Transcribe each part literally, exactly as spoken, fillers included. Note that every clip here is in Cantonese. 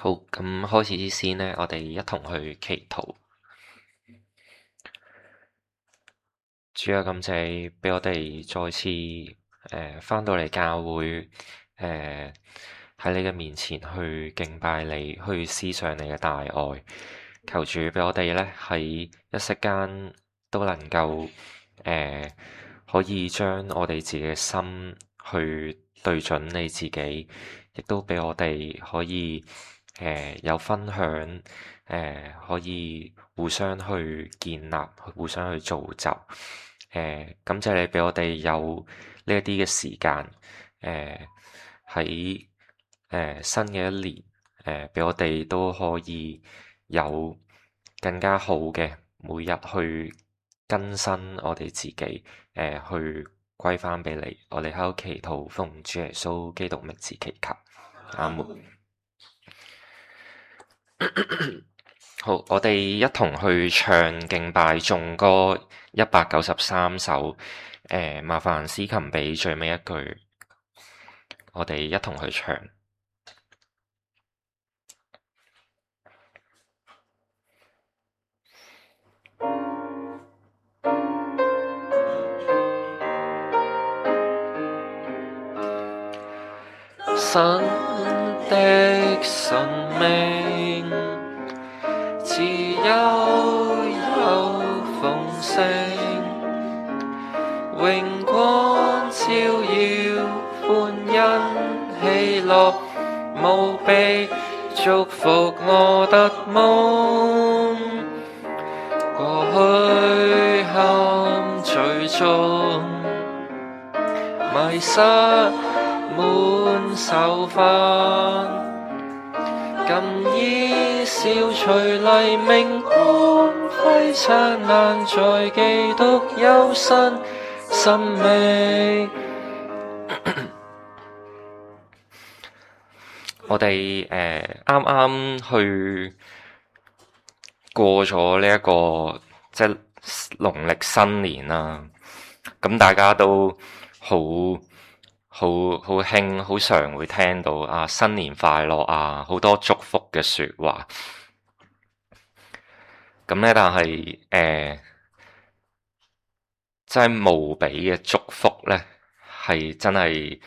好，咁開始之先呢，我哋一同去祈禱。主啊，感謝你俾我哋再次誒返到嚟教會，誒喺你嘅面前去敬拜你，去思想你嘅大愛。求主俾我哋咧喺一息間都能夠誒、呃、可以將我哋自己嘅心去對準你自己，亦都俾我哋可以誒、呃、有分享，誒、呃、可以互相去建立，互相去造就。誒、呃，感謝你俾我哋有呢一啲嘅時間，誒喺誒新嘅一年，誒、呃、俾我哋都可以有更加好嘅每日去更新我哋自己，誒、呃、去歸翻俾你。我哋喺度祈禱，奉主耶穌基督名字祈求，阿門。好，我哋一同去唱敬拜頌歌一百九十三首。誒、呃，麻煩司琴俾最尾一句，我哋一同去唱。神的生命，自由又豐盛，榮光照耀，歡欣喜樂，無比祝福我的夢。過去陷罪中，迷失滿愁煩，今已消除黎明光輝燦爛，在基督有新生命。我哋誒啱啱去過咗呢一個即係農曆新年啦，咁大家都好好好興，好常會聽到啊新年快樂啊，好多祝福嘅説話。咁咧，但係誒、呃，真係無比嘅祝福咧，係真係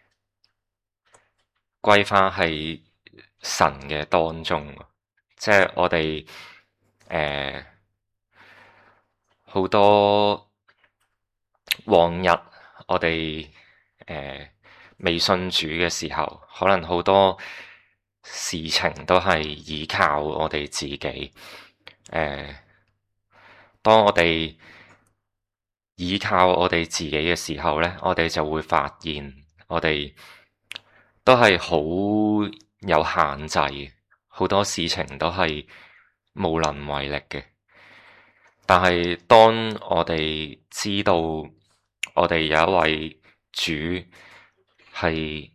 歸翻喺神嘅當中。即係我哋誒好多往日我哋誒、呃、未信主嘅時候，可能好多事情都係依靠我哋自己。誒、呃，當我哋依靠我哋自己嘅時候咧，我哋就會發現我哋都係好有限制，好多事情都係無能為力嘅。但係當我哋知道我哋有一位主係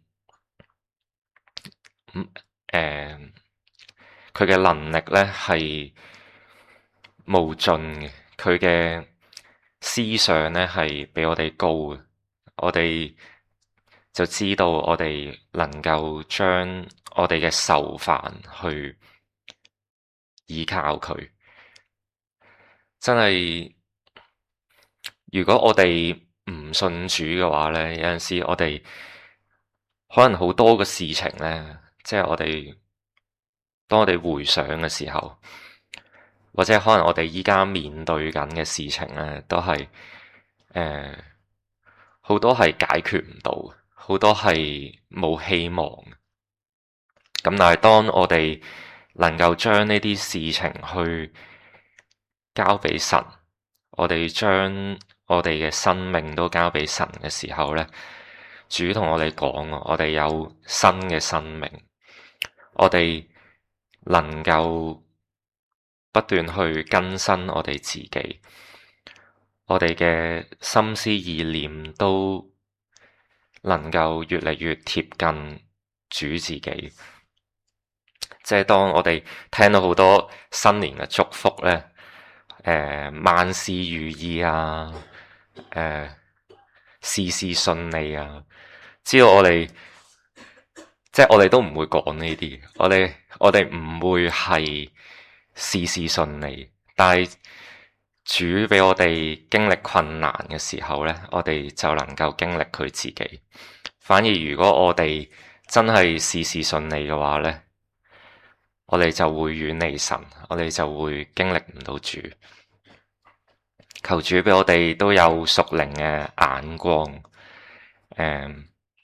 誒佢嘅能力咧係無盡嘅，佢嘅思想咧係比我哋高嘅，我哋就知道我哋能夠將我哋嘅愁煩去依靠佢。真係，如果我哋唔信主嘅話咧，有陣時我哋可能好多嘅事情咧，即係我哋當我哋回想嘅時候，或者可能我哋依家面對緊嘅事情咧，都係誒好多係解決唔到，好多係冇希望。咁但係當我哋能夠將呢啲事情去交俾神，我哋將我哋嘅生命都交俾神嘅時候咧，主同我哋講，我哋有新嘅生命，我哋能夠不斷去更新我哋自己，我哋嘅心思意念都能夠越嚟越貼近主自己。即係當我哋聽到好多新年嘅祝福咧，誒、呃、萬事如意啊，誒、呃、事事順利啊，只要我哋即係我哋都唔會講呢啲，我哋我哋唔會係事事順利，但係主俾我哋經歷困難嘅時候呢，我哋就能夠經歷佢自己。反而如果我哋真係事事順利嘅話呢，我哋就會遠離神，我哋就會經歷唔到主。求主俾我哋都有屬靈嘅眼光，誒、嗯，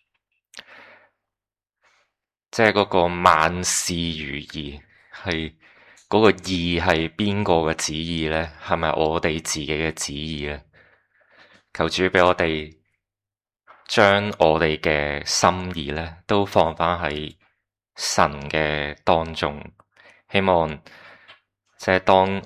即係嗰個萬事如意，係嗰個意係邊個嘅旨意呢？係咪我哋自己嘅旨意呢？求主俾我哋將我哋嘅心意呢都放返喺神嘅當中，希望即係當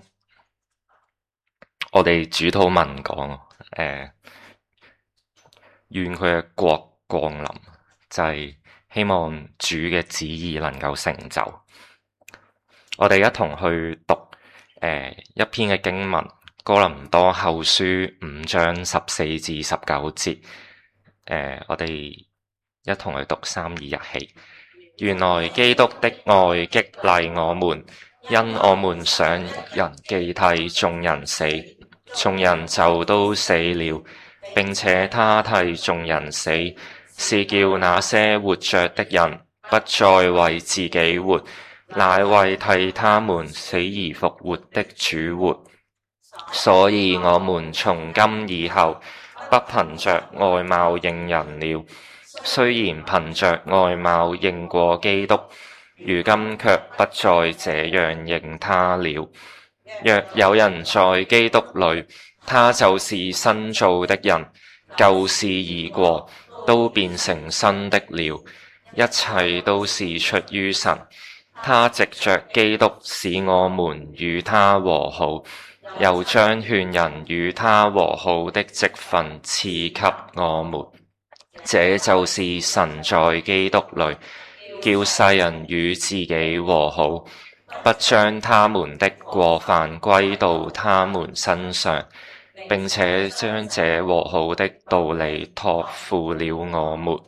我哋主禱文講，誒，願佢嘅國降臨，就係、是、希望主嘅旨意能夠成就。我哋一同去讀誒、呃、一篇嘅經文，哥林多後書五章十四至十九節。誒、呃，我哋一同去讀三二一起。原來基督的愛激勵我們，因我們想人既替眾人死，眾人就都死了，並且他替眾人死，是叫那些活着的人不再為自己活，乃為替他們死而復活的主活。所以我們從今以後不憑着外貌認人了。雖然憑着外貌認過基督，如今卻不再這樣認他了。若有人在基督裏，他就是新造的人，舊事已過，都變成新的了。一切都是出於神，他藉着基督使我們與他和好，又將勸人與他和好的職分賜給我們。這就是神在基督裏叫世人與自己和好，不將他們的過犯歸到他們身上，並且將這和好的道理託付了我們。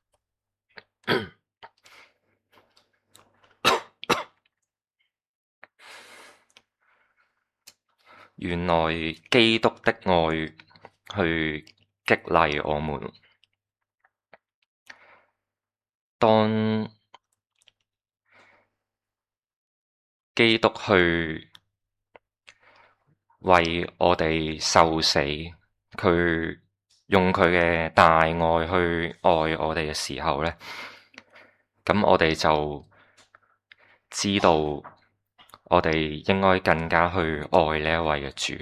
原來基督的愛去激勵我們。當基督去為我哋受死，佢用佢嘅大愛去愛我哋嘅時候呢，咁我哋就知道我哋應該更加去愛呢一位嘅主。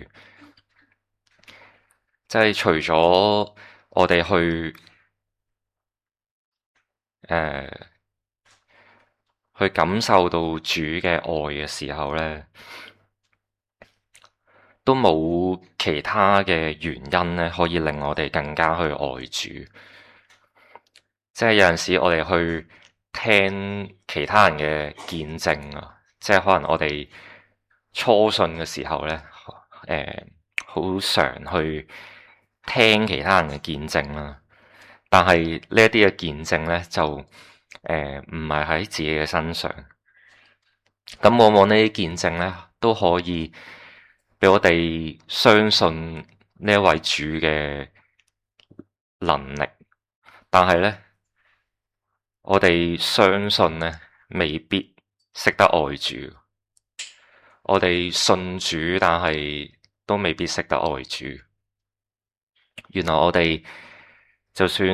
即係除咗我哋去誒、呃，去感受到主嘅愛嘅時候咧，都冇其他嘅原因咧，可以令我哋更加去愛主。即係有陣時我哋去聽其他人嘅見證啊，即係可能我哋初信嘅時候咧，誒、呃，好常去聽其他人嘅見證啦。但係呢一啲嘅見證咧，就誒唔係喺自己嘅身上。咁往往呢啲見證咧，都可以俾我哋相信呢一位主嘅能力。但係咧，我哋相信咧，未必識得愛主。我哋信主，但係都未必識得愛主。原來我哋就算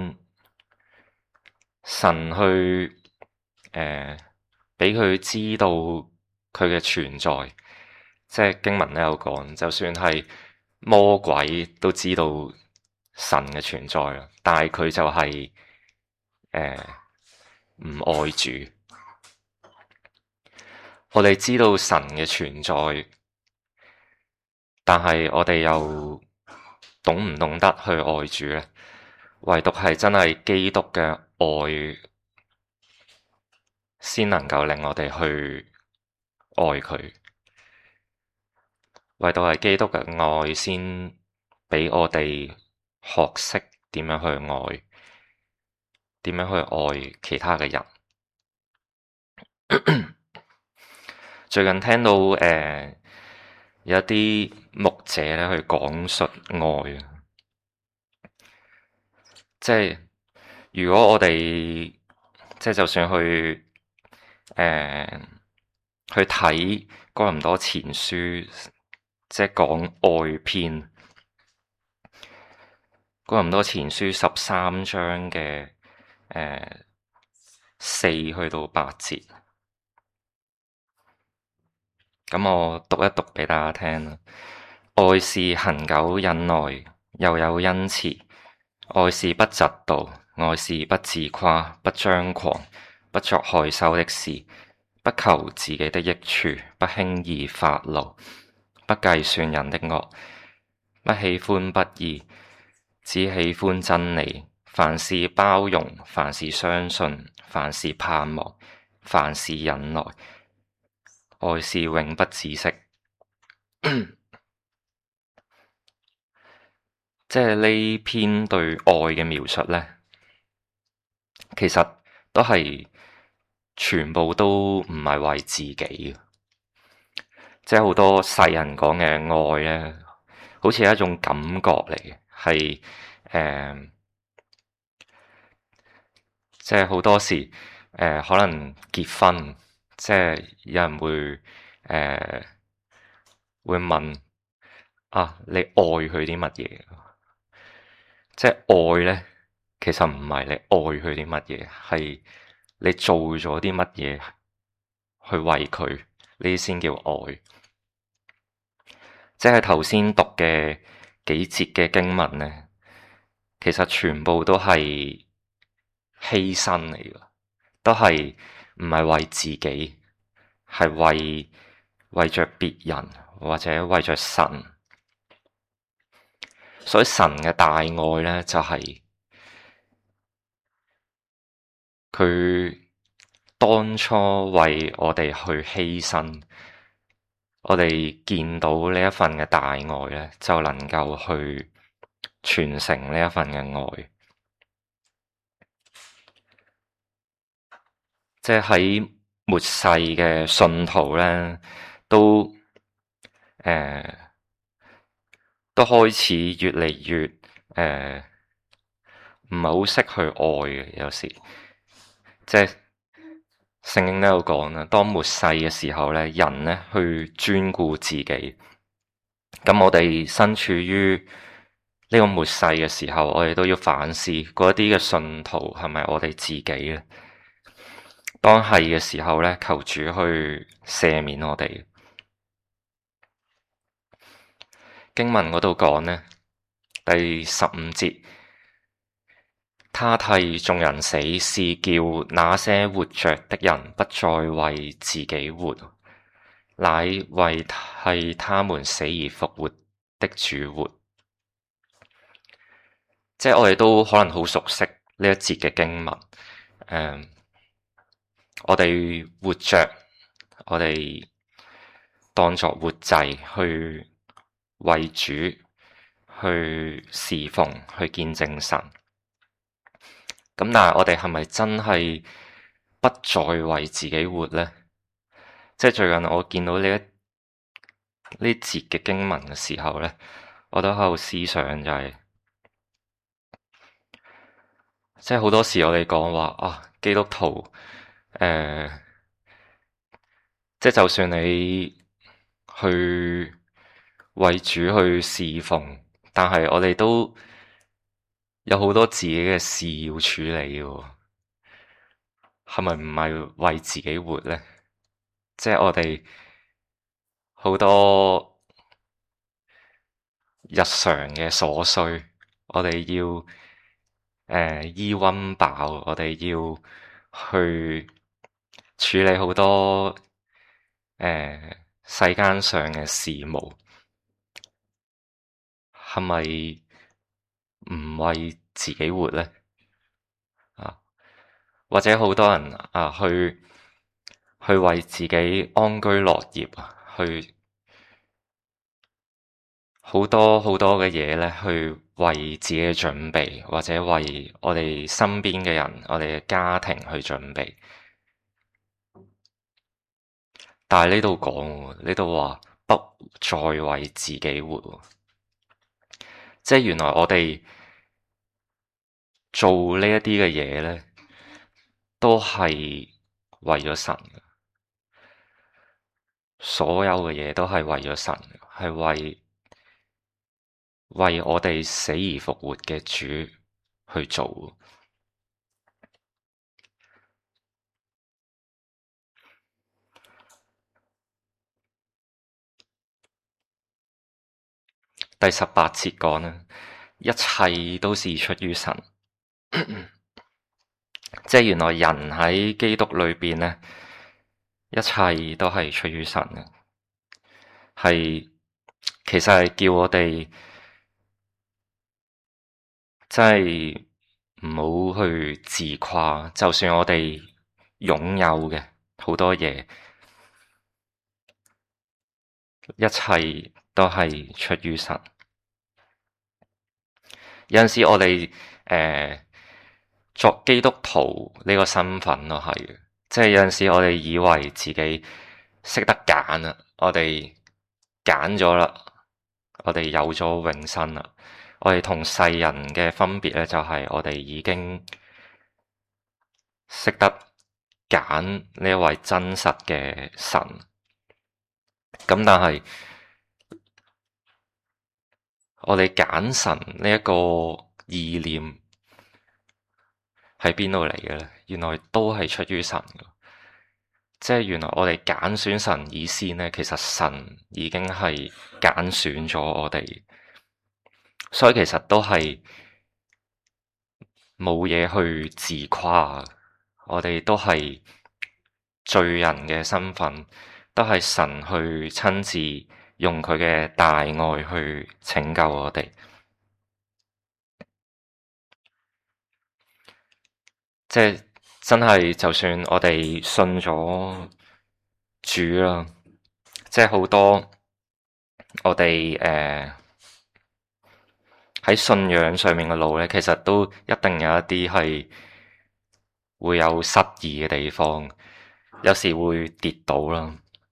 神去誒俾佢知道佢嘅存在，即係經文都有講，就算係魔鬼都知道神嘅存在啦，但係佢就係誒唔愛主。我哋知道神嘅存在，但係我哋又懂唔懂得去愛主咧？唯獨係真係基督嘅愛，先能夠令我哋去愛佢。唯獨係基督嘅愛，先俾我哋學識點樣去愛，點樣去愛其他嘅人。 最近聽到誒、呃、有一啲牧者咧去講述愛，即係如果我哋即係就算去誒、呃、去睇哥林多前書，即係講愛篇，哥林多前書十三章嘅誒四去到八節。咁我讀一讀俾大家聽啦。愛是恆久忍耐，又有恩慈；愛是不嫉妒，愛是不自誇，不張狂，不作害羞的事，不求自己的益處，不輕易發怒，不計算人的惡，不喜歡不義，只喜歡真理。凡事包容，凡事相信，凡事盼望，凡事忍耐。愛是永不止息。即係呢篇對愛嘅描述呢，其實都係全部都唔係為自己嘅。即係好多世人講嘅愛呢，好似係一種感覺嚟嘅，係誒，即係好多時誒、呃，可能結婚，即係有人會誒、呃、會問啊，你愛佢啲乜嘢？即係愛咧，其實唔係你愛佢啲乜嘢，係你做咗啲乜嘢去為佢，呢啲先叫愛。即係頭先讀嘅幾節嘅經文咧，其實全部都係犧牲嚟㗎，都係唔係為自己，係為為着別人或者為着神。所以神嘅大愛咧，就係佢當初為我哋去犧牲，我哋見到呢一份嘅大愛咧，就能夠去傳承呢一份嘅愛。即係喺末世嘅信徒咧，都誒。呃都開始越嚟越誒，唔係好識去愛嘅。有時即係聖經都有講啦，當末世嘅時候咧，人咧去專顧自己。咁我哋身處於呢個末世嘅時候，我哋都要反思嗰啲嘅信徒係咪我哋自己咧？當係嘅時候咧，求主去赦免我哋。經文嗰度講呢，第十五節，他替眾人死，是叫那些活着的人不再為自己活，乃為替他們死而復活的主活。即係我哋都可能好熟悉呢一節嘅經文。嗯，我哋活着，我哋當作活祭去為主去侍奉，去見證神。咁但係我哋係咪真係不再為自己活呢？即係最近我見到呢一呢節嘅經文嘅時候咧，我都喺度思想就係、是，即係好多時我哋講話啊，基督徒誒、呃，即係就算你去為主去侍奉，但係我哋都有好多自己嘅事要處理嘅，係咪唔係為自己活咧？即係我哋好多日常嘅瑣碎，我哋要誒、呃、衣溫飽，我哋要去處理好多誒、呃、世間上嘅事務。係咪唔為自己活咧？啊，或者好多人啊，去去為自己安居樂業啊，去好多好多嘅嘢咧，去為自己嘅準備，或者為我哋身邊嘅人、我哋嘅家庭去準備。 但係呢度講，呢度話不再為自己活，即係原來我哋做呢一啲嘅嘢咧，都係為咗神嘅，所有嘅嘢都係為咗神，係為為我哋死而復活嘅主去做。第十八節講啦，一切都是出於神，即係原來人喺基督裏邊咧，一切都係出於神嘅，係其實係叫我哋真係唔好去自誇，就算我哋擁有嘅好多嘢，一切都係出於神。有陣時我哋誒、呃、作基督徒呢個身份都係嘅，即係有陣時我哋以為自己識得揀啦，我哋揀咗啦，我哋有咗永生啦。我哋同世人嘅分別咧，就係我哋已經識得揀呢一位真實嘅神。咁但係我哋揀神呢一個意念喺邊度嚟嘅咧？原來都係出於神嘅，即係原來我哋揀選神以先咧，其實神已經係揀選咗我哋，所以其實都係冇嘢去自誇。我哋都係罪人嘅身份，都係神去親自用佢嘅大愛去拯救我哋。即係真係，就算我哋信咗主啦，即係好多我哋誒喺信仰上面嘅路咧，其實都一定有一啲係會有失意嘅地方，有時會跌倒啦。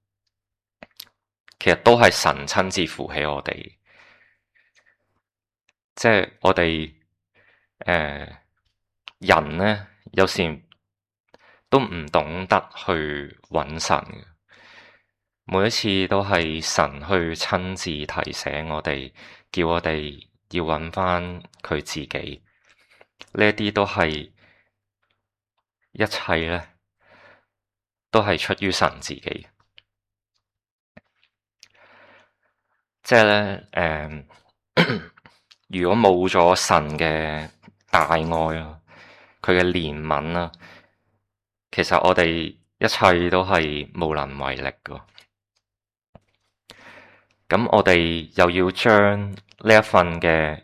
其實都係神親自扶起我哋，即係我哋誒、呃、人咧，有時都唔懂得去揾神嘅，每一次都係神去親自提醒我哋，叫我哋要揾翻佢自己。呢一啲都係一切咧，都係出於神自己。即係咧，誒、呃，如果冇咗神嘅大愛啊，佢嘅憐憫啊，其實我哋一切都係無能為力噶。咁我哋又要將呢一份嘅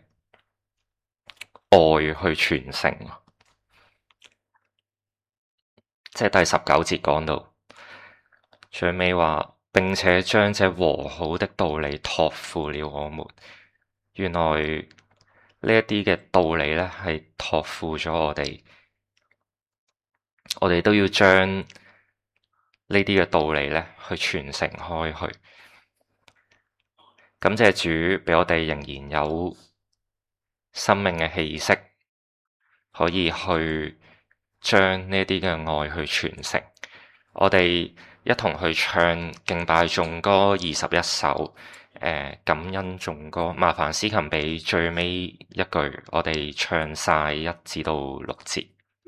愛去傳承，即係第十九節講到最尾話，並且將這和好的道理託付了我們。原來呢一啲嘅道理咧，係託付咗我哋，我哋都要將呢啲嘅道理咧去傳承開去。感謝主俾我哋仍然有生命嘅氣息，可以去將呢啲嘅愛去傳承。我哋一同去唱敬拜頌歌二十一首，誒、呃、感恩頌歌。麻煩司琴俾最尾一句，我哋唱晒一至到六節。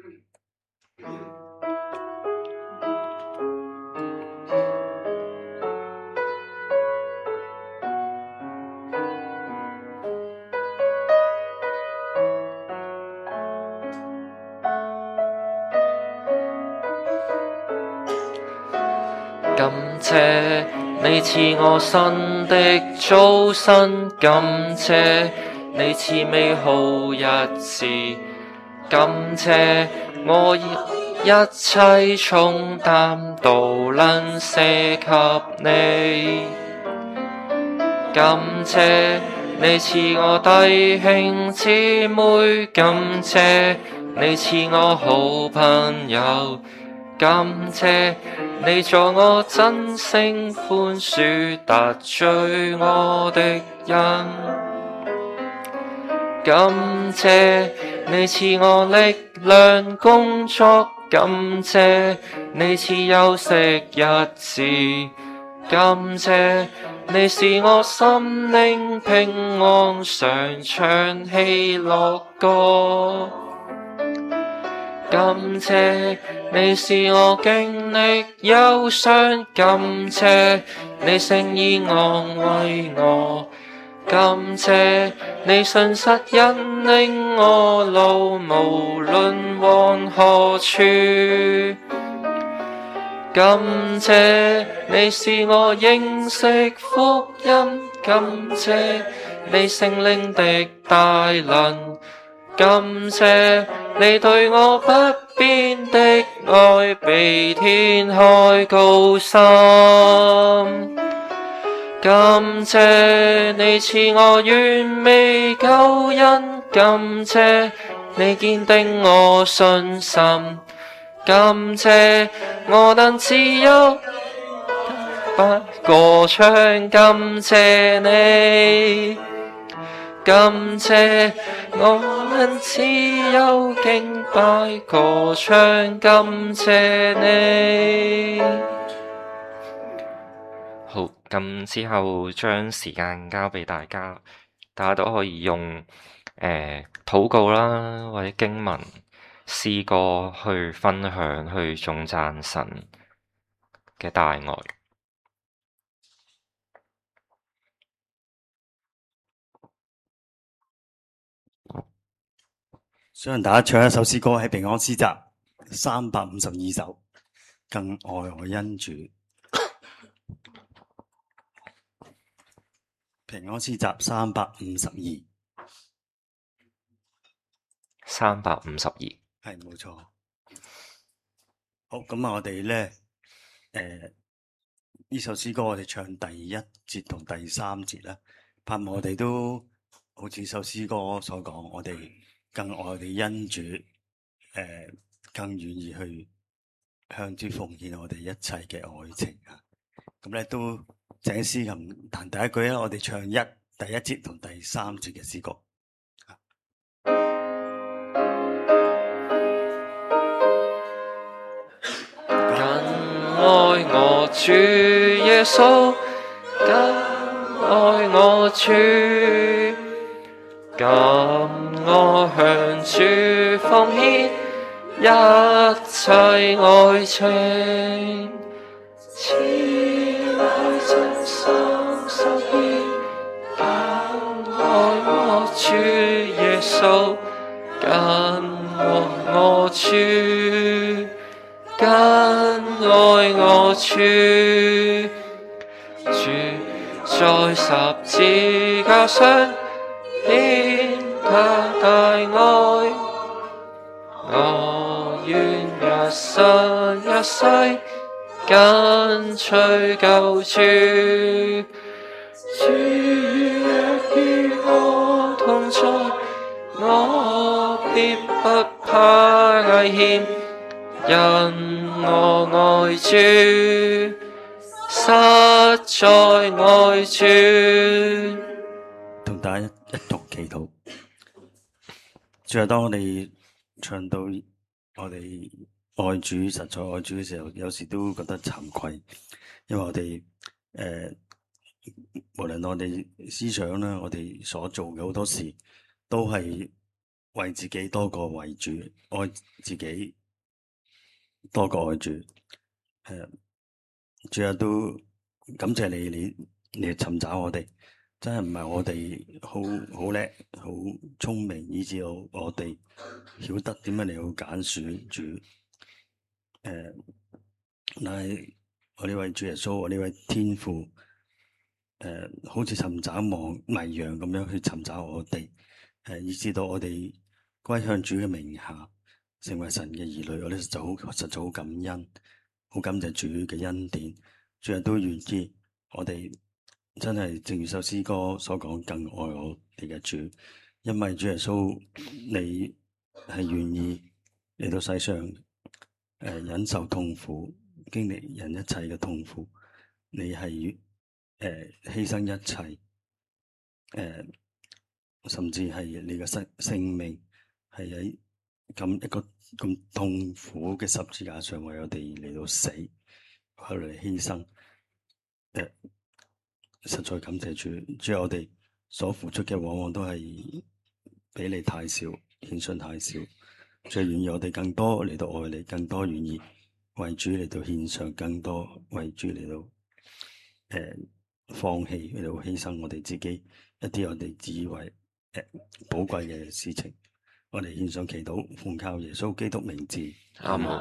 感謝你賜我新的早晨，感謝你賜美好日子，感謝我一切重擔都能卸給你，感謝你賜我弟兄姊妹，感謝你賜我好朋友。 感謝你助我真誠寬恕得罪我的人，感謝你賜我力量工作，感謝你賜休息日子，感謝你使我心靈平安，常唱喜樂歌。感謝你使我經歷憂傷，感謝你誠意安慰我，感謝你信實引領我路，無論往何處。感謝你使我認識福音，感謝你聖靈的大能，感謝你對我不變的愛比天海高深，感謝你賜我完美救恩，感謝你堅定我信心，感謝我能自由不歌唱，感謝你，感謝我能自由敬拜歌唱，感謝你。好，咁之後將時間交俾大家，大家都可以用誒、呃、禱告啦，或者經文、詩歌去分享，去頌讚神嘅大愛。 想同大家唱一首詩歌，喺平安詩集三百五十二首，更愛我恩主。平安詩集三百五十二， 三百五十二， 係冇錯。好，咁啊，我哋咧，誒，呢首詩歌我哋唱第一節同第三節啦。盼望我哋都好似首詩歌所講，我哋更愛我哋恩主，誒、呃，更願意去向主奉獻我哋一切嘅愛情啊！咁咧都請司琴彈第一句啦，我哋唱一第一節同第三節嘅詩歌。 更愛我主耶穌，更愛我主，更我向主奉獻一切愛情，慈愛真心實意，更愛我主耶穌，更愛我主，更愛我主，主在十字架上顯他大愛，我願一生一世跟隨救主，主若與我同在，我必不怕危險，因我愛主，實在愛主。 同大家一同祈禱。最後當我哋唱到我哋愛主、實在愛主嘅時候，有時都覺得慚愧，因為我哋誒、呃，無論我哋思想啦，我哋所做嘅好多事，都係為自己多過為主，愛自己多過愛主。誒、呃，最後都感謝你，你你尋找我哋。真係唔係我哋好好叻、好聰明，以至到我哋曉得點樣嚟到揀選主。誒、呃，但係我呢位主耶穌，我呢位天父，誒、呃，好似尋找望迷羊咁樣去尋找我哋，誒、呃，以至到我哋歸向主嘅名下，成為神嘅兒女。我哋實在好實在好感恩，好感謝主嘅恩典。最後都願意我哋。真係正如首詩歌所講，更愛我哋嘅主，因為主耶穌你係願意嚟到世上，誒、 誒忍受痛苦，經歷人一切嘅痛苦，你係誒、呃、犧牲一切，誒、呃、甚至係你嘅生性命係喺咁一個咁痛苦嘅十字架上為我哋嚟到死，後嚟犧牲，誒、呃、實在感謝主，主我哋所付出嘅往往都係比你太少，獻信太少。最願意我哋更多嚟到愛你，更多願意為主嚟到獻上，更多為主嚟到誒、呃、放棄嚟到犧牲我哋自己一啲我哋自以為誒寶貴嘅事情，我哋獻上祈禱，奉靠耶穌基督名字， 阿門。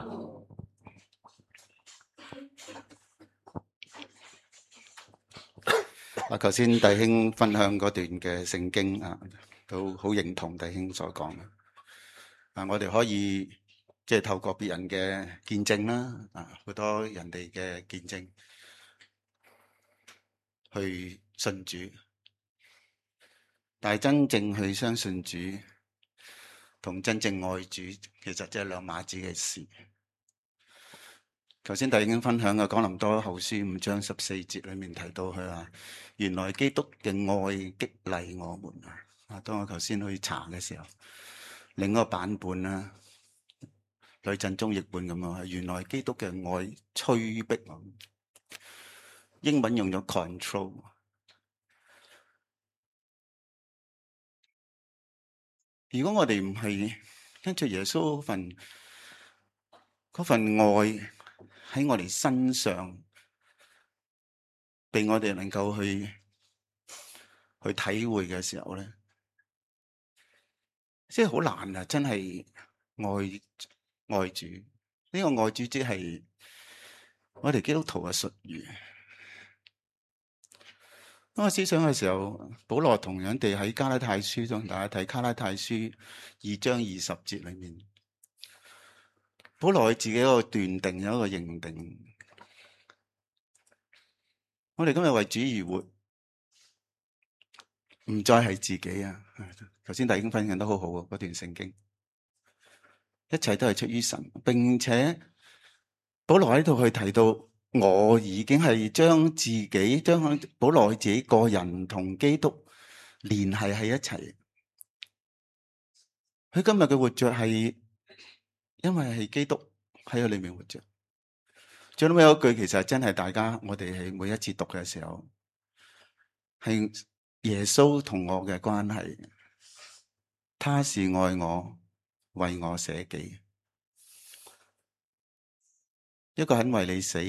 啊，頭先弟兄分享嗰段嘅聖經啊，都好認同弟兄所講嘅。啊，我哋可以即係透過別人嘅見證啦，啊，好多人哋嘅見證去信主，但係真正去相信主同真正愛主，其實即係兩碼子嘅事。頭先弟兄分享嘅哥林多後書五章十四節裏面提到佢話，原來基督嘅愛激勵我們啊！當我頭先去查嘅時候，另一個版本啦，呂振中譯本咁樣，原來基督嘅愛催逼我們，英文用咗 control。如果我哋唔係跟住耶穌嗰份嗰份愛喺我哋身上，俾我哋能夠去去體會嘅時候咧，即係好難啊！真係愛愛主，呢個愛主即係我哋基督徒嘅術語。當我思想嘅時候，保羅同樣地喺加拉太書中，大家睇加拉太書二章二十節裏面，保羅佢自己一個斷定，有一個認定。我哋今日為主而活，唔再係自己啊！頭先弟兄分享得好好啊，嗰段聖經，一切都係出於神，並且保羅喺度去提到，我已經係將自己將保羅自己個人同基督聯繫喺一齊。佢今日嘅活着係因為係基督喺佢裏面活着。最尾有一句其實真係大家我哋係每一次讀嘅時候，係耶穌同我嘅關係。他是愛我，為我捨己，一個肯為你死，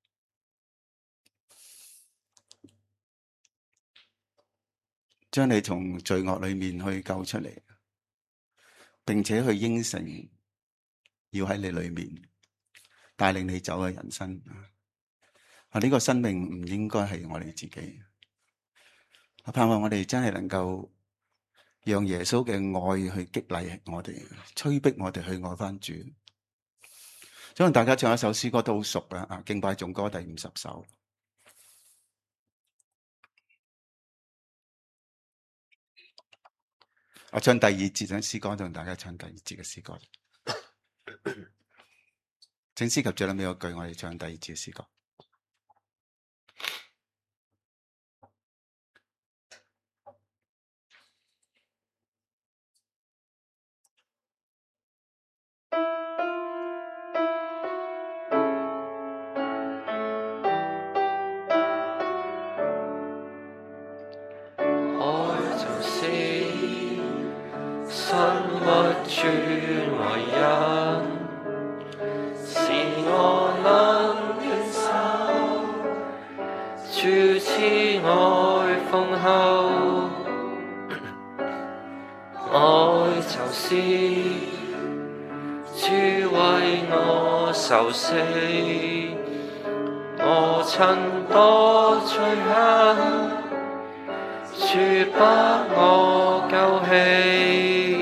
將你從罪惡裏面去救出嚟，並且去應承要喺你裏面帶領你走嘅人生。啊，呢個生命唔應該係我哋自己。我盼望我哋真係能夠讓耶穌嘅愛去激勵我哋，催逼我哋去愛翻主。想同大家唱一首詩歌都好熟啦，啊，敬拜頌歌第五十首。我唱第二節嘅詩歌，同大家唱第二節嘅詩歌。請詩及最後尾有句，我哋唱第二節嘅詩歌。 主為人，是我能忍受，主慈愛豐厚，愛就是主為我受死，我曾多罪行，主把我救起。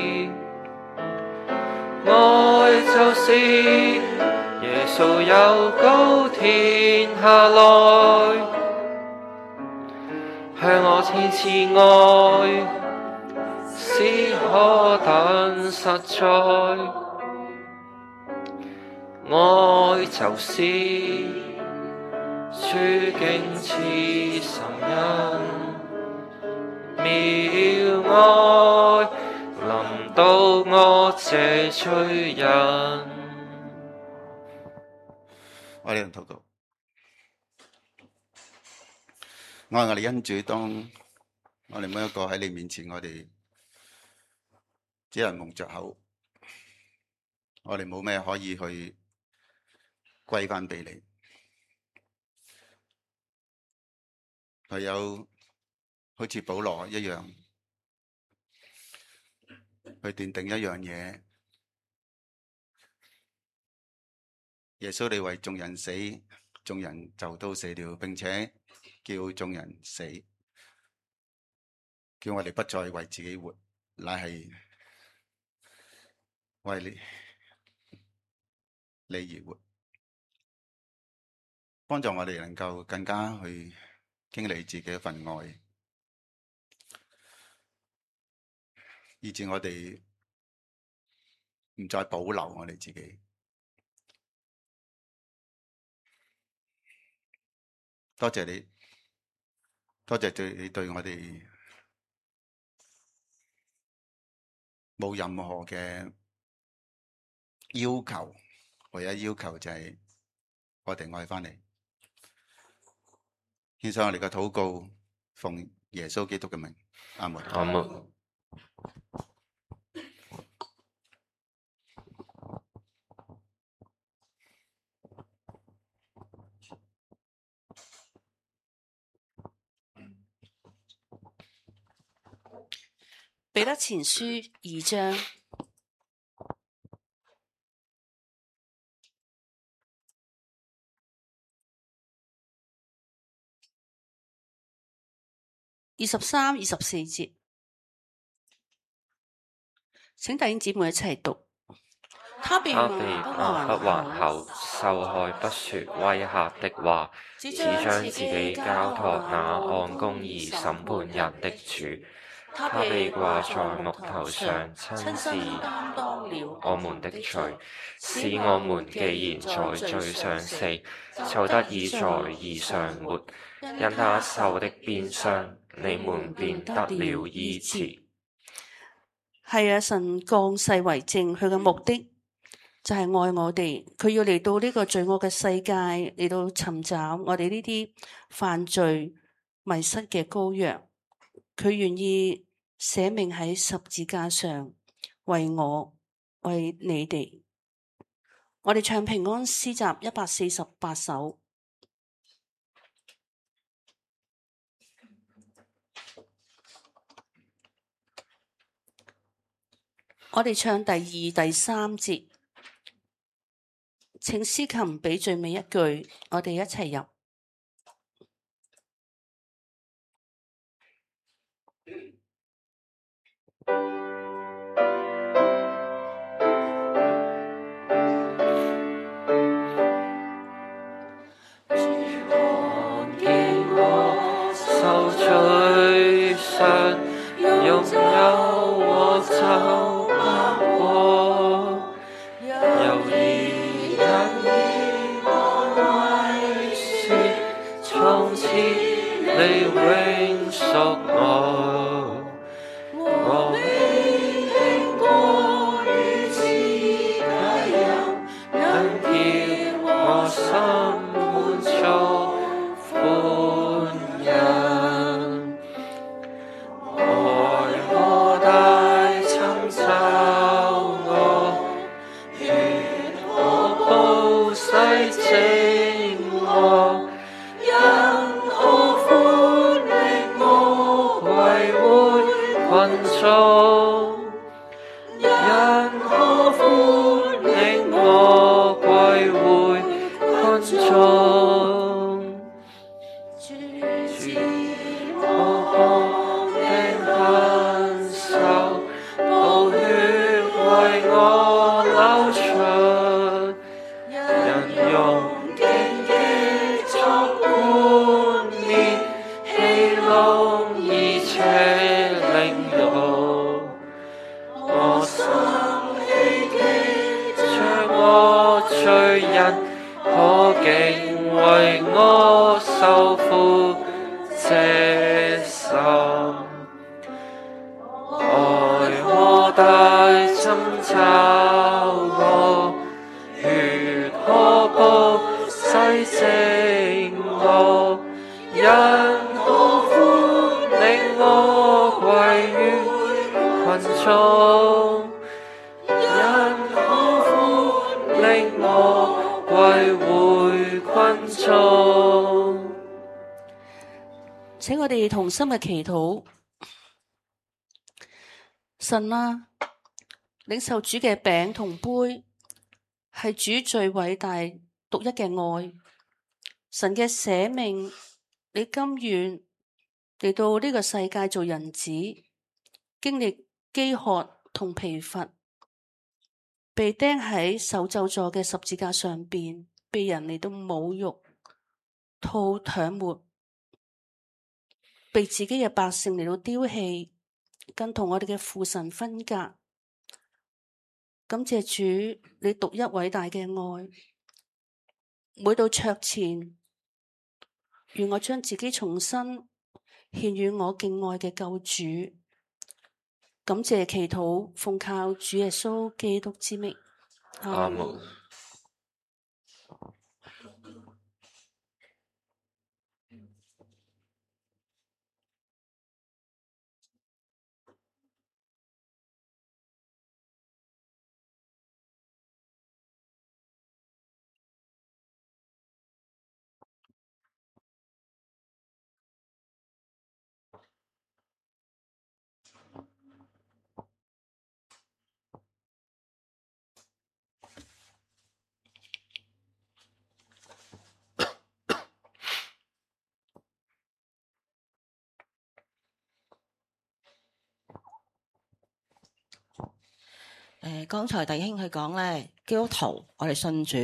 愛就是耶穌由高天下來，向我顯慈愛，是何等實在。 愛就是處境似神恩，妙愛臨到我這罪人。 我哋禱告，愛我哋恩主，當我哋每一個喺你面前，我哋只係蒙着口，我哋冇咩可以去歸翻俾你，唯有好似保羅一樣去斷定一樣嘢。耶穌你為眾人死，眾人就都死了，並且叫眾人死，叫我哋不再為自己活，乃係為你你而活，幫助我哋能夠更加去經歷自己一份愛，以致我哋唔再保留我哋自己。多謝你，多謝對你對我哋冇任何嘅要求，唯一要求就係我哋愛返你。獻上我哋嘅禱告，奉耶穌基督嘅名，阿門。 阿門。 彼得前書二章。二十三、二十四節，請弟兄姊妹一齊讀。他被他被罵罵不還口，受害不說威嚇的話，只將自己交託那按公義審判人的主。他被掛在木頭上，親自擔當了我們的罪，使我們既然在罪上死，就得以在義上活。因他受的鞭傷，你們便得了醫治。 係啊，神降世為證，佢嘅目的就係愛我哋，佢要嚟到呢個罪惡嘅世界，嚟到尋找我哋呢啲犯罪迷失嘅羔羊。佢願意捨命喺十字架上，為我，為你哋。我哋唱平安詩集一百四十八首。我哋唱第二、第三節，請司琴俾最尾一句，我哋一齊入。 受罪上擁有我走不過，猶疑人以安慰說，從此你永屬我，我未聽過如此佳音，能叫我心滿足歡欣。 苦這心，愛我大尋找我，血可保洗淨我，因可歡領我歸於群眾，因可歡領我歸回群眾。 請我哋同心嘅祈禱。神啊，領受主嘅餅同杯，係主最偉大獨一嘅愛。神嘅捨命，你甘願嚟到呢個世界做人子，經歷飢渴同疲乏，被釘喺受咒詛嘅十字架上邊，被人嚟到侮辱、吐唾沫，被自己嘅百姓嚟到丟棄，更同我哋嘅父神分隔。感謝主，你獨一偉大嘅愛。每到桌前，願我將自己重新獻予我敬愛嘅救主。感謝祈禱，奉靠主耶穌基督之名。 阿門。 誒，剛才弟兄佢講咧，基督徒我哋信主，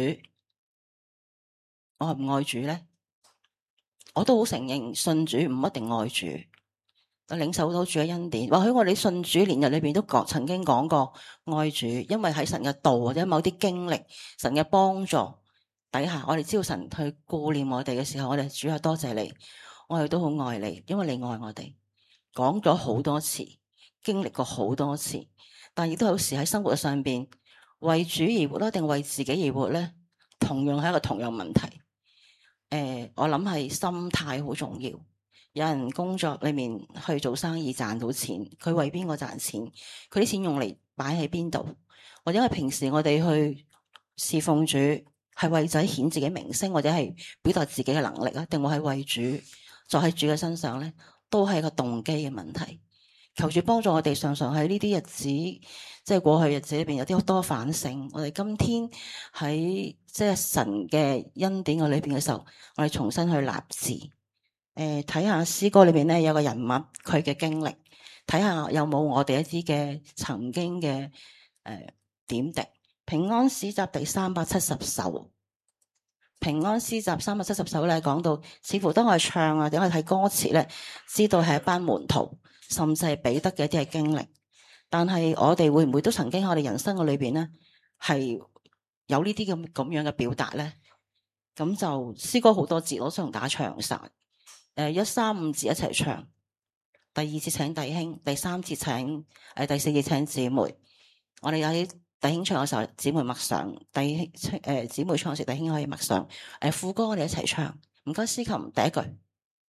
愛唔愛主咧？我都好承認信主唔一定愛主，我領受到主嘅恩典。或許我哋信主年日裏邊都講曾經講過愛主，因為喺神嘅道或者某啲經歷、神嘅幫助底下，我哋知道神去顧念我哋嘅時候，我哋主啊，多謝你，我哋都好愛你，因為你愛我哋。講咗好多次，經歷過好多次。但亦都有時喺生活上邊為主而活啦，定為自己而活咧，同樣係一個同樣問題。誒、呃，我諗係心態好重要。有人工作裏面去做生意賺到錢，佢為邊個賺錢？佢啲錢用嚟擺喺邊度？或者係平時我哋去侍奉主，係為仔顯自己名聲，或者係表達自己嘅能力啊？定會係為主，在喺主嘅身上咧，都係一個動機嘅問題。求主幫助我哋，常常喺呢啲日子，即係過去日子裏邊有啲好多反省。我哋今天喺即係神嘅恩典嘅裏邊嘅時候，我哋重新去立志。誒、呃，睇下詩歌裏邊咧有個人物佢嘅經歷，睇下有冇我哋一啲嘅曾經嘅誒、呃、點滴。平安詩集第三百七十首，平安詩集三百七十首咧講到，似乎當我哋唱啊，或者我哋睇歌詞咧，知道係一班門徒。甚至係彼得嘅一啲嘅經歷，但係我哋會唔會都曾經喺我哋人生嘅裏邊咧，係有呢啲咁咁樣嘅表達咧？咁就詩歌好多節，我想同大家唱晒。誒，一三五節一齊唱。第二節請弟兄，第三節請誒，第四節請姊妹。我哋喺弟兄唱嘅時候，姊妹默想；弟兄誒姊妹唱嘅時候，弟兄可以默想。誒，副歌我哋一齊唱。唔該，司琴第一句。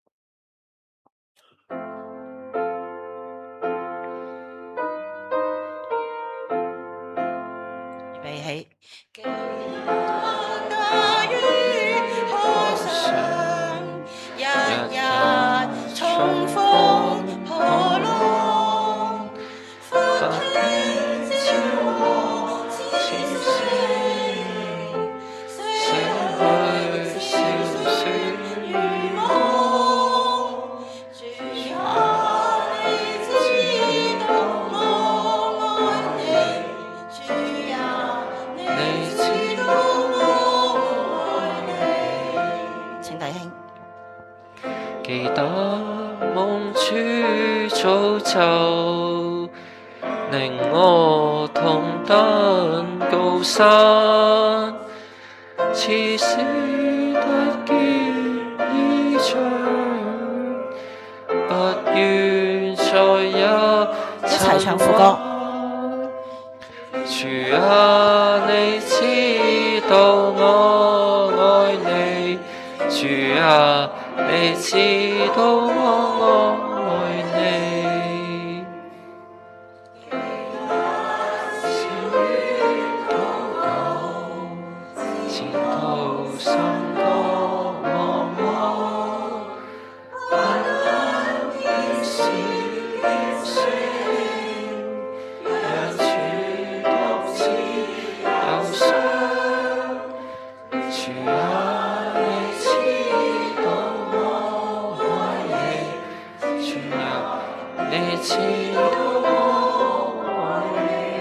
起，寄望那於海上，日日重逢破浪，歡天照我前程，逝去笑聲如夢。主啊，你知道我愛你，主啊。請弟兄記得夢主早就令我同登高山，似是得見異象。 再也一齊唱副歌。 主啊，你知道我愛你，主啊，你知道我愛你。前途甚多茫茫，不願是變成，讓主獨自憂傷。主啊，你知道我愛你，主啊，你知道我愛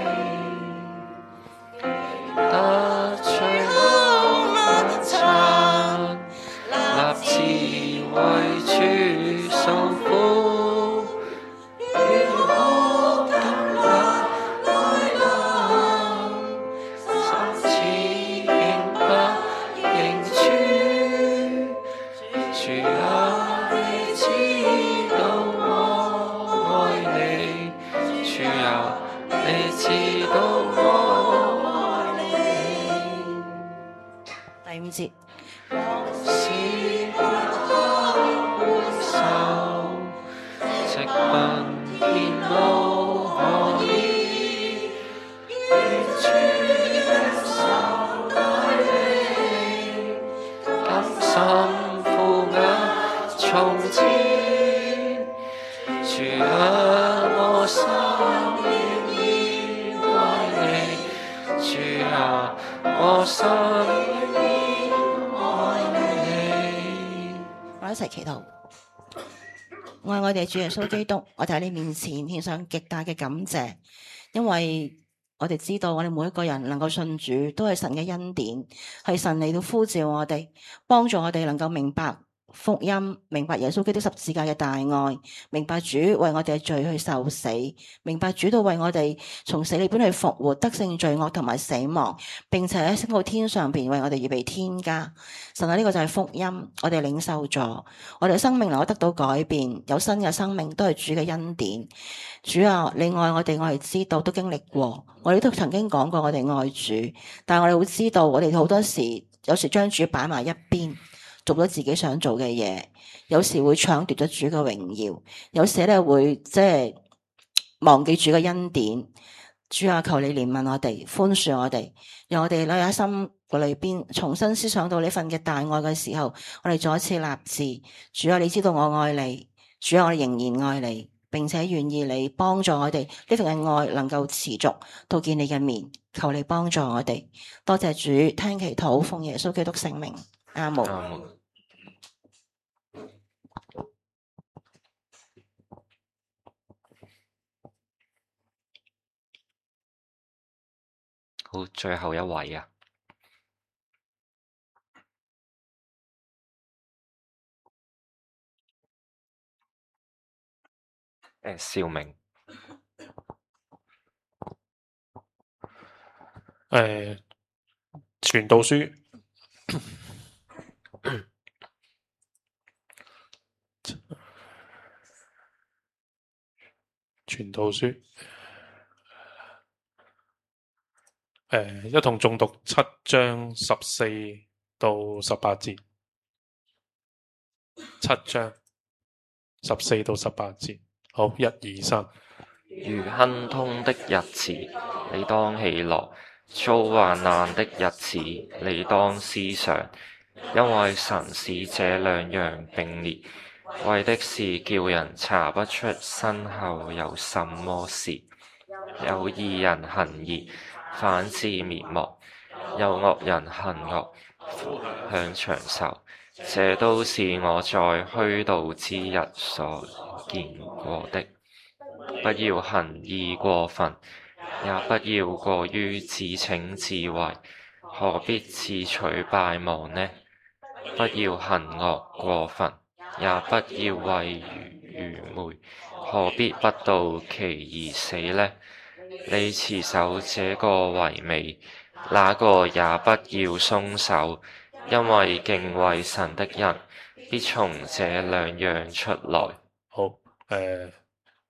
你。得罪我漫長，立志為主受苦，如何更難來臨，甚至仍不認主。主啊，你知道我愛你，主啊，你知道我愛你。 第五節， 是不可回首，直奔天路可以，願主的手帶領，甘心負壓從前。主啊，我心願意愛你，主啊，我心願意愛你。 我哋一齊祈禱。愛我哋主耶穌基督，我哋喺你面前獻上極大嘅感謝，因為我哋知道我哋每一個人能夠信主，都係神嘅恩典，係神嚟到呼召我哋，幫助我哋能夠明白福音，明白耶穌基督十字架嘅大愛，明白主為我哋嘅罪去受死，明白主都為我哋從死裏邊去復活，得勝罪惡同埋死亡，並且喺升到天上邊為我哋預備天家。神啊，呢個就係福音，我哋領受咗，我哋嘅生命能夠得到改變，有新嘅生命，都係主嘅恩典。主啊，你愛我哋，我哋知道，都經歷過，我哋都曾經講過我哋愛主，但係我哋會知道，我哋好多時有時將主擺埋一邊，做咗自己想做嘅嘢，有時會搶奪咗主嘅榮耀，有時咧會即係忘記主嘅恩典。主啊，求你憐憫我哋，寬恕我哋，讓我哋咧喺心裏邊重新思想到呢份嘅大愛嘅時候，我哋再一次立志。主啊，你知道我愛你，主啊，我哋仍然愛你，並且願意你幫助我哋呢份嘅愛能夠持續到見你嘅面。求你幫助我哋，多謝主，聽祈禱，奉耶穌基督聖名，阿門。 阿門。好，最後一位啊！誒，兆明。 誒，傳道書傳道書誒，一同誦讀七章十四到十八節，七章十四到十八節。好，一二三。 如亨通的日子，你當喜樂；遭患難的日子，你當思想。因為神使這兩樣並列，為的是叫人查不出身後有什麼事。有義人行義，反致滅亡；有惡人行惡，享長壽。這都是我在虛度之日所見過的。不要行義過分，也不要過於自稱自為，何必自取敗亡呢？不要行惡過分，也不要為愚昧，何必不到期而死呢？你持守這個為美，那個也不要鬆手，因為敬畏神的人必從這兩樣出來。 好，誒、呃，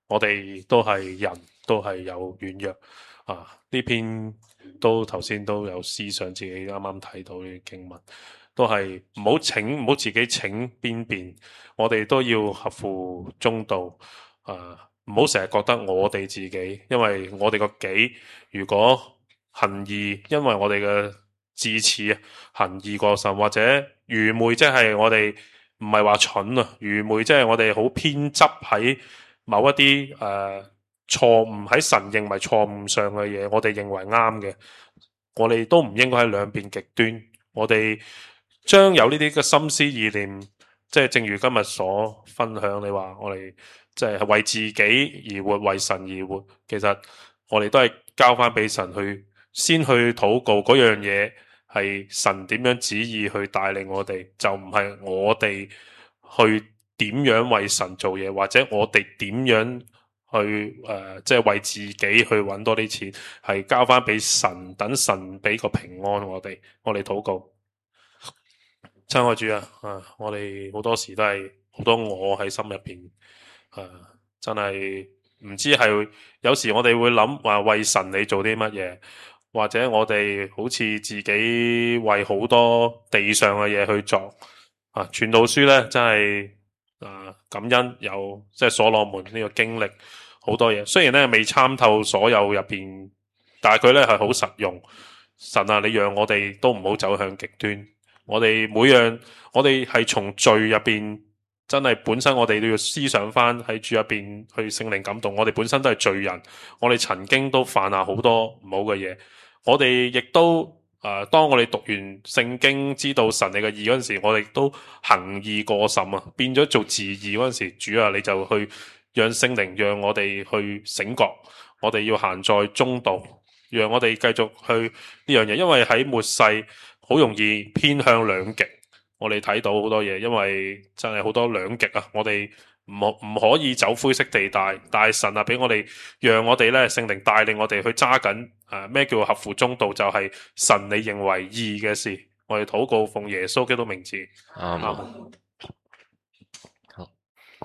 我哋都係人，都係有軟弱啊。呢篇都頭先都有思想，自己啱啱睇到呢啲經文，都係唔好請唔好自己請邊邊，我哋都要合乎中道啊。唔好成日覺得我哋自己，因為我哋個己如果行義，因為我哋嘅自恃啊，行義過甚，或者愚昧，即係我哋唔係話蠢啊，愚昧即係我哋好偏執喺某一啲誒錯誤喺神認為錯誤上嘅嘢，我哋認為啱嘅，我哋都唔應該喺兩邊極端。我哋將有呢啲嘅心思意念，即係正如今日所分享，你話我哋即係為自己而活，為神而活。其實我哋都係交翻俾神去，先去禱告嗰樣嘢係神點樣旨意去帶領我哋，就唔係我哋去點樣為神做嘢，或者我哋點樣去誒，即係為自己去揾多啲錢，係交翻俾神，等神俾個平安我哋，我哋禱告。親愛主啊，啊，我哋好多時都係好多我喺心入邊，啊，真係唔知係有時我哋會諗話為神你做啲乜嘢，或者我哋好似自己為好多地上嘅嘢去做啊。傳道書咧真係啊感恩有即係所羅門呢個經歷好多嘢，雖然咧未參透所有入邊，但係佢咧係好實用。神啊，你讓我哋都唔好走向極端。我哋每樣，我哋係從罪入邊，真係本身我哋都要思想翻喺主入邊去聖靈感動。我哋本身都係罪人，我哋曾經都犯下好多唔好嘅嘢。我哋亦都誒、呃，當我哋讀完聖經，知道神你嘅義嗰陣時，我哋都行義過甚啊，變咗做自義嗰陣時，主啊，你就去讓聖靈讓我哋去醒覺，我哋要行在中道，讓我哋繼續去呢樣嘢，因為喺末世。好容易偏向兩極，我哋睇到好多嘢，因為真係好多兩極啊！我哋唔可唔可以走灰色地帶，但係神啊，俾我哋，讓我哋咧聖靈帶領我哋去揸緊誒咩叫合乎中道，就係、是、神你認為義嘅事。我哋禱告奉耶穌基督名字， 啱。 啱。 好。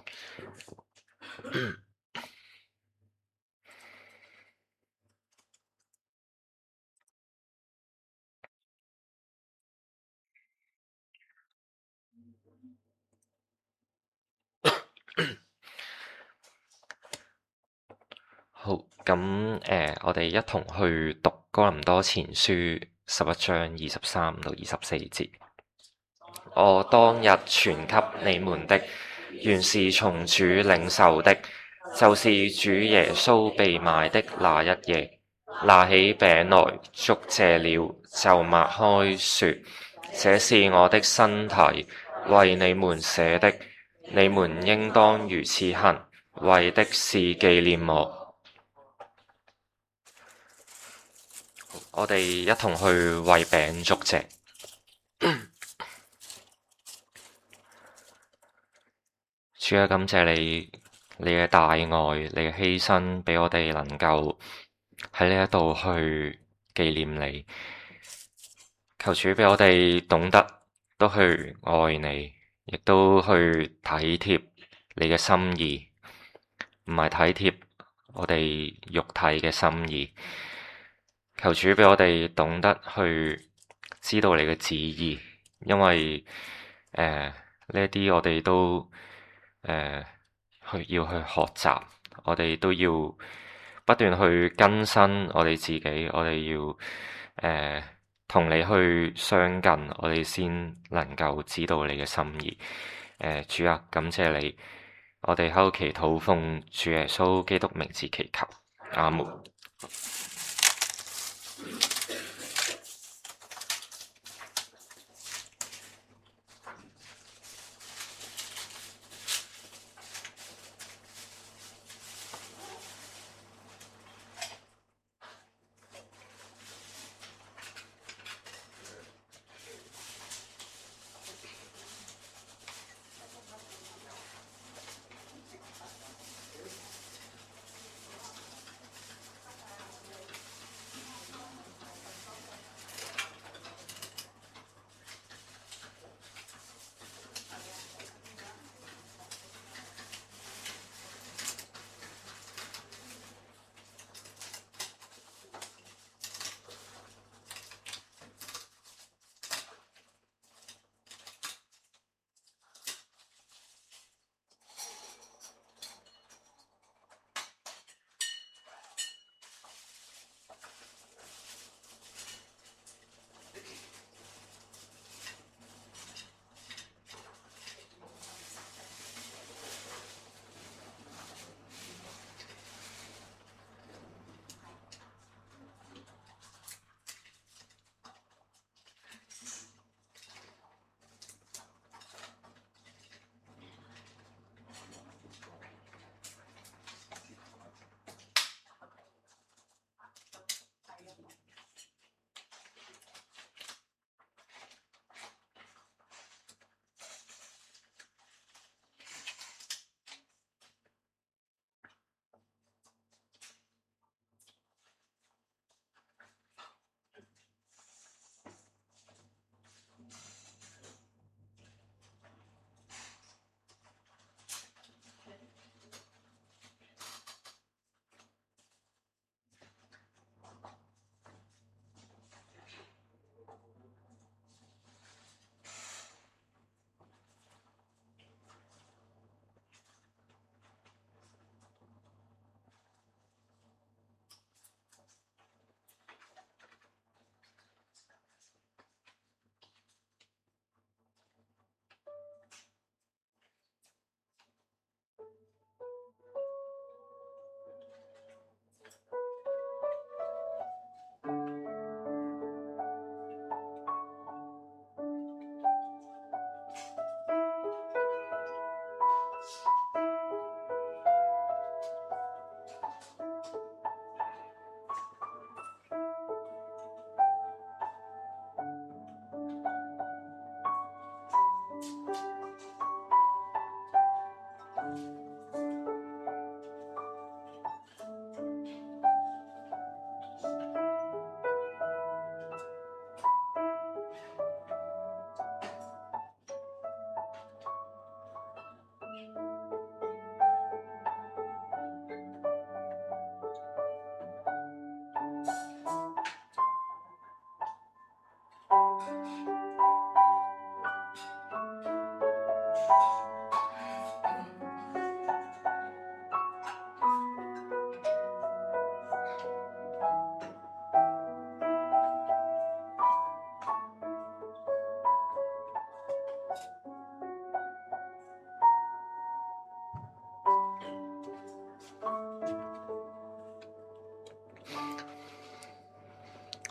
好，咁誒、呃，我哋一同去讀哥林多前書十一章二十三到二十四節。我當日傳給你們的，原是從主領受的，就是主耶穌被賣的那一夜，拿起餅來，祝謝了，就擘開，說：這是我的身體，為你們捨的，你們應當如此行，為的是紀念我。我哋一同去為餅祝謝。主啊，感謝你，你嘅大愛，你嘅犧牲，俾我哋能夠喺呢一度去紀念你。求主俾我哋懂得都去愛你，亦都去體貼你嘅心意，唔係體貼我哋肉體嘅心意。求主俾我哋懂得去知道你嘅旨意，因為誒呢一啲我哋都誒、呃、去要去學習，我哋都要不斷去更新我哋自己，我哋要誒同、呃、你去相近，我哋先能夠知道你嘅心意。誒、呃、主啊，感謝你，我哋喺度祈禱奉主耶穌基督名字祈求，阿門。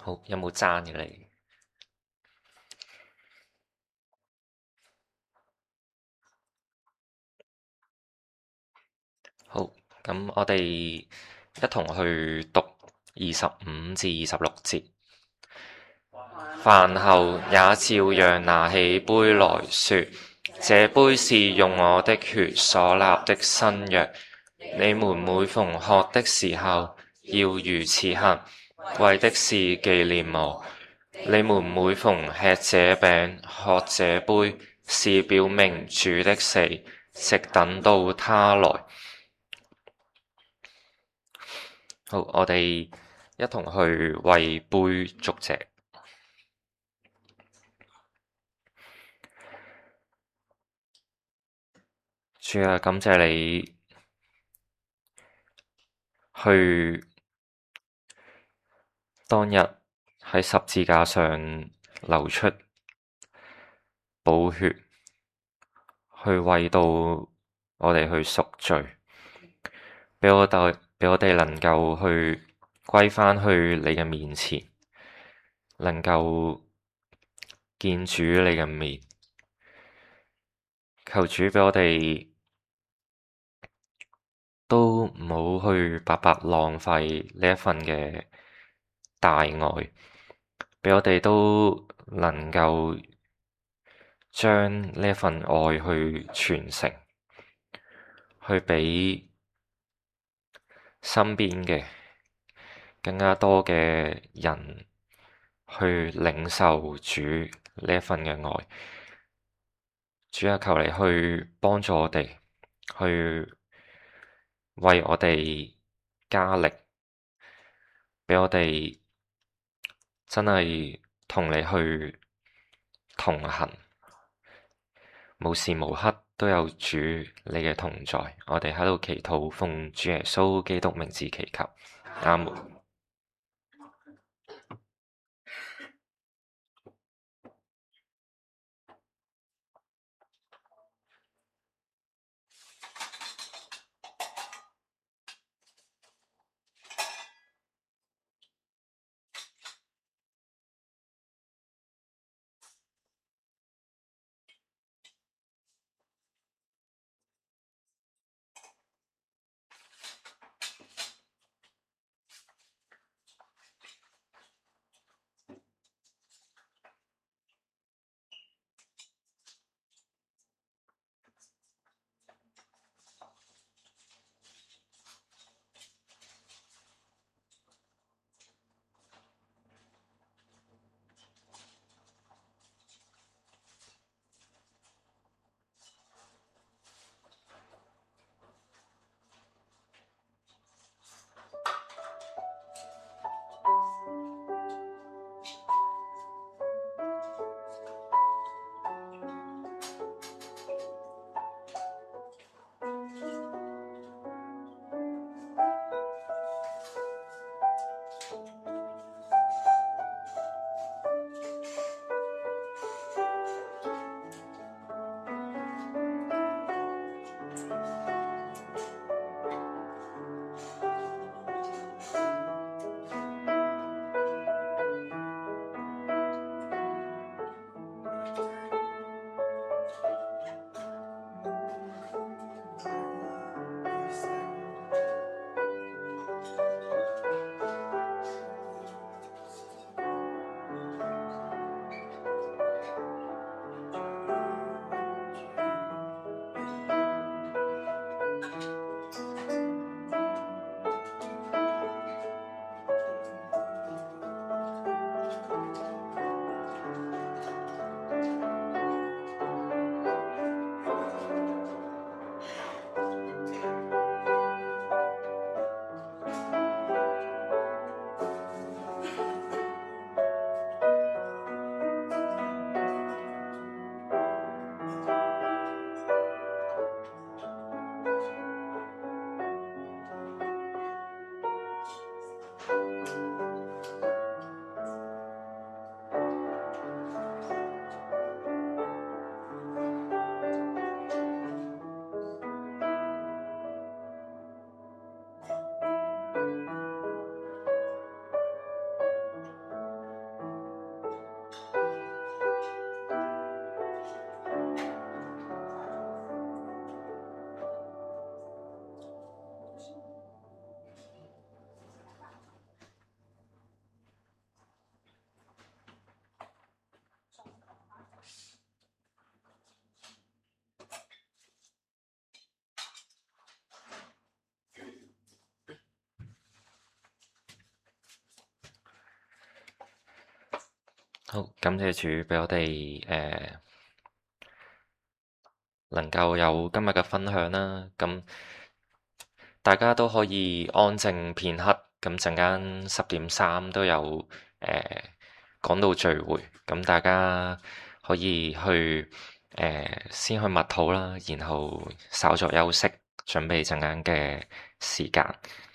好，有冇爭嘅你？好，咁我哋一同去讀二十五至二十六節。飯後也照樣拿起杯來說：這杯是用我的血所立的新約，你們每逢喝的時候，要如此行，為的是紀念我。你們每逢吃這餅、喝這杯，是表明主的死，直等到他來。好，我哋一同去為杯祝謝。主啊，感謝你去當日喺十字架上流出寶血，去為到我哋去贖罪，俾我哋俾我哋能夠去歸返去你嘅面前，能夠見主你嘅面。求主俾我哋都唔好去白白浪費呢一份嘅大愛，俾我哋都能夠將呢一份愛去傳承，去俾身邊嘅更加多嘅人去領受主呢一份嘅愛。主啊，求你去幫助我哋，去為我哋加力，俾我哋真係同你去同行，無時無刻都有主你嘅同在。我哋喺度祈禱，奉主耶穌基督名字祈求，阿門。 好，感謝主俾我哋誒、呃能夠有今日嘅分享啦。咁大家都可以安靜片刻。咁陣間十點三都有誒講道聚會，咁大家可以去誒、呃、先去默禱啦，然後稍作休息，準備陣間嘅時間。